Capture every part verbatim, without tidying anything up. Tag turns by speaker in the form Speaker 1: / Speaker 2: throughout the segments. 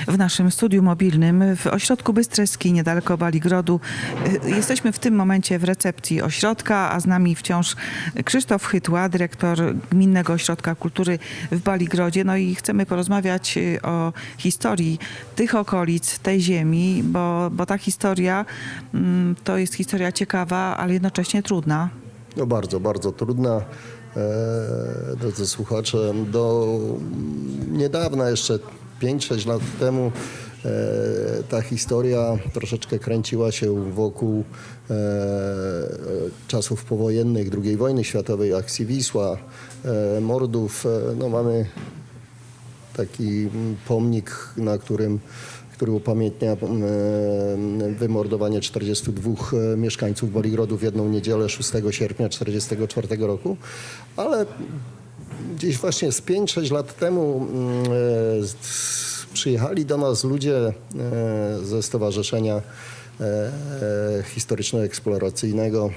Speaker 1: w naszym studiu mobilnym w ośrodku Bystreski, niedaleko Baligrodu. Jesteśmy w tym momencie w recepcji ośrodka, a z nami wciąż Krzysztof Chytła, dyrektor Gminnego Ośrodka Kultury w Baligrodzie. No i chcemy porozmawiać o historii tych okolic, tej ziemi, bo, bo ta historia to jest historia ciekawa, ale jednocześnie trudna.
Speaker 2: No bardzo, bardzo trudna. E, drodzy słuchacze, do niedawna, jeszcze pięć sześć lat temu, e, ta historia troszeczkę kręciła się wokół e, czasów powojennych, drugiej wojny światowej, akcji Wisła, e, mordów. E, no mamy taki pomnik, na którym który upamiętnia e, wymordowanie czterdziestu dwóch mieszkańców Baligrodu w jedną niedzielę szóstego sierpnia tysiąc dziewięćset czterdziestego czwartego roku. Ale gdzieś właśnie z pięć sześć lat temu e, przyjechali do nas ludzie e, ze Stowarzyszenia e, Historyczno-Eksploracyjnego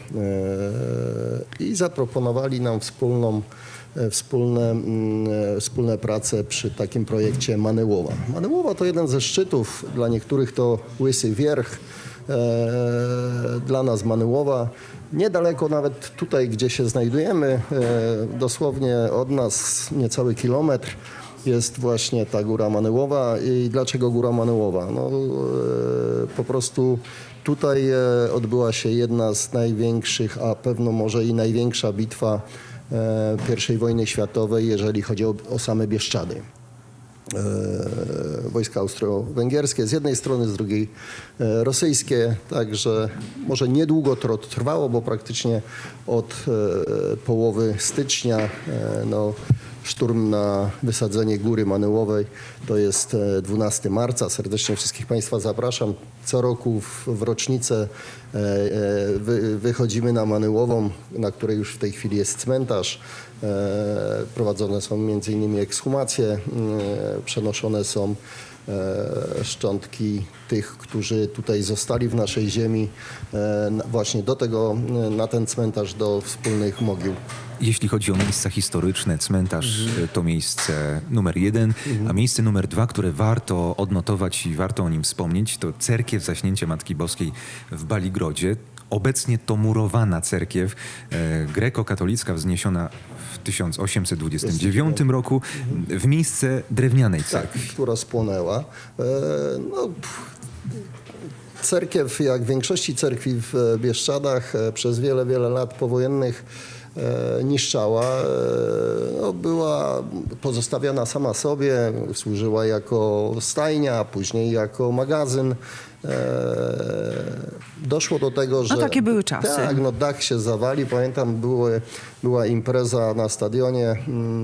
Speaker 2: e, i zaproponowali nam wspólną Wspólne, wspólne prace przy takim projekcie Manyłowa. Manyłowa to jeden ze szczytów, dla niektórych to Łysy Wierch, e, dla nas Manyłowa. Niedaleko nawet tutaj, gdzie się znajdujemy, e, dosłownie od nas niecały kilometr, jest właśnie ta Góra Manyłowa. I dlaczego Góra Manyłowa? No, e, po prostu tutaj e, odbyła się jedna z największych, a pewno może i największa bitwa pierwszej wojny światowej, jeżeli chodzi o, o same Bieszczady. E, wojska austro-węgierskie z jednej strony, z drugiej e, rosyjskie, także może niedługo to trwało, bo praktycznie od e, połowy stycznia e, no, szturm na wysadzenie Góry Manyłowej to jest dwunastego marca. Serdecznie wszystkich Państwa zapraszam. Co roku w, w rocznicę e, e, wy, wychodzimy na Manyłową, na której już w tej chwili jest cmentarz. E, prowadzone są między innymi ekshumacje, e, przenoszone są e, szczątki tych, którzy tutaj zostali w naszej ziemi, e, właśnie do tego, na ten cmentarz, do wspólnych mogił.
Speaker 3: Jeśli chodzi o miejsca historyczne, cmentarz mhm. to miejsce numer jeden, mhm. a miejsce numer dwa, które warto odnotować i warto o nim wspomnieć, to cerkiew Zaśnięcia Matki Boskiej w Baligrodzie. Obecnie to murowana cerkiew e, greko-katolicka wzniesiona w tysiąc osiemset dwudziestym dziewiątym roku w miejsce drewnianej cerkwi.
Speaker 2: Tak, która spłonęła. E, no, pff. Cerkiew, jak w większości cerkwi w Bieszczadach, przez wiele, wiele lat powojennych e, niszczała. E, no, była pozostawiona sama sobie, służyła jako stajnia, później jako magazyn. E, doszło do tego, że...
Speaker 1: No takie były czasy.
Speaker 2: Tak, no dach się zawali. Pamiętam, były, była impreza na stadionie. E,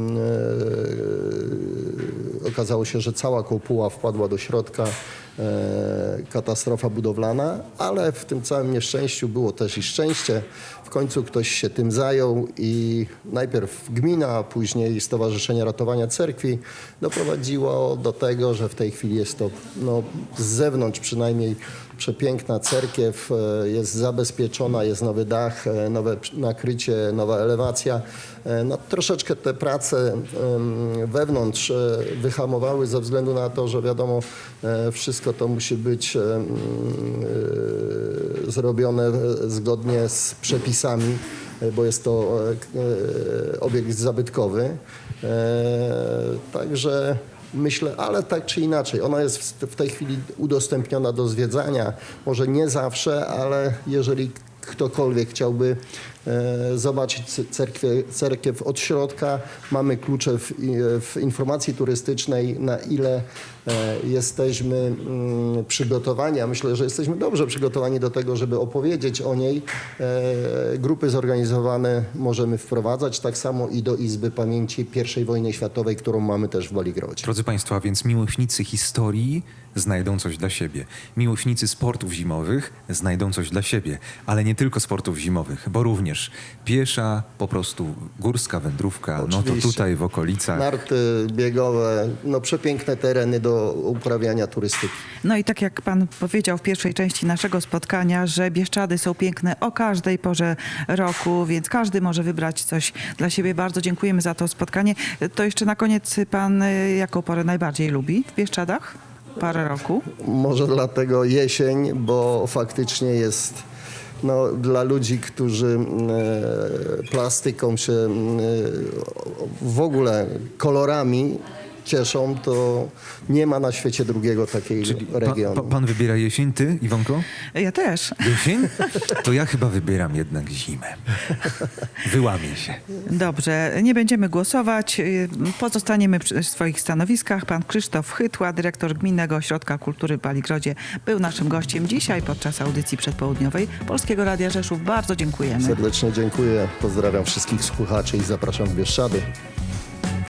Speaker 2: okazało się, że cała kopuła wpadła do środka. E, katastrofa budowlana, ale w tym całym nieszczęściu było też i szczęście. W końcu ktoś się tym zajął i najpierw gmina, a później Stowarzyszenie Ratowania Cerkwi doprowadziło do tego, że w tej chwili jest to no, z zewnątrz przynajmniej przepiękna cerkiew, jest zabezpieczona, jest nowy dach, nowe nakrycie, nowa elewacja. No, troszeczkę te prace wewnątrz wyhamowały ze względu na to, że wiadomo, wszystko to musi być zrobione zgodnie z przepisami, bo jest to obiekt zabytkowy. Także myślę, ale tak czy inaczej, ona jest w tej chwili udostępniona do zwiedzania. Może nie zawsze, ale jeżeli ktokolwiek chciałby e, zobaczyć cerkwie, cerkiew od środka, mamy klucze w, w informacji turystycznej, na ile e, jesteśmy mm, przygotowani, a myślę, że jesteśmy dobrze przygotowani do tego, żeby opowiedzieć o niej. E, grupy zorganizowane możemy wprowadzać, tak samo i do Izby Pamięci pierwszej wojny światowej, którą mamy też w Baligrodzie.
Speaker 3: Drodzy Państwo, a więc miłośnicy historii znajdą coś dla siebie. Miłośnicy sportów zimowych znajdą coś dla siebie, ale nie tylko sportów zimowych, bo również piesza, po prostu górska wędrówka,
Speaker 2: Oczywiście.
Speaker 3: No to tutaj w okolicach.
Speaker 2: Narty biegowe, no przepiękne tereny do uprawiania turystyki.
Speaker 1: No i tak jak pan powiedział w pierwszej części naszego spotkania, że Bieszczady są piękne o każdej porze roku, więc każdy może wybrać coś dla siebie. Bardzo dziękujemy za to spotkanie. To jeszcze na koniec pan jaką porę najbardziej lubi w Bieszczadach? parę roku.
Speaker 2: Może dlatego jesień, bo faktycznie jest no, dla ludzi, którzy e, plastyką się e, w ogóle kolorami cieszą, to nie ma na świecie drugiego takiego
Speaker 3: Pan,
Speaker 2: regionu.
Speaker 3: pa, pan wybiera jesień, ty, Iwonko?
Speaker 1: Ja też.
Speaker 3: Jesień? To ja chyba wybieram jednak zimę. Wyłamię się.
Speaker 1: Dobrze, nie będziemy głosować. Pozostaniemy przy swoich stanowiskach. Pan Krzysztof Chytła, dyrektor Gminnego Ośrodka Kultury w Baligrodzie, był naszym gościem dzisiaj podczas audycji przedpołudniowej Polskiego Radia Rzeszów. Bardzo dziękujemy.
Speaker 2: Serdecznie dziękuję, pozdrawiam wszystkich słuchaczy i zapraszam w Bieszczady.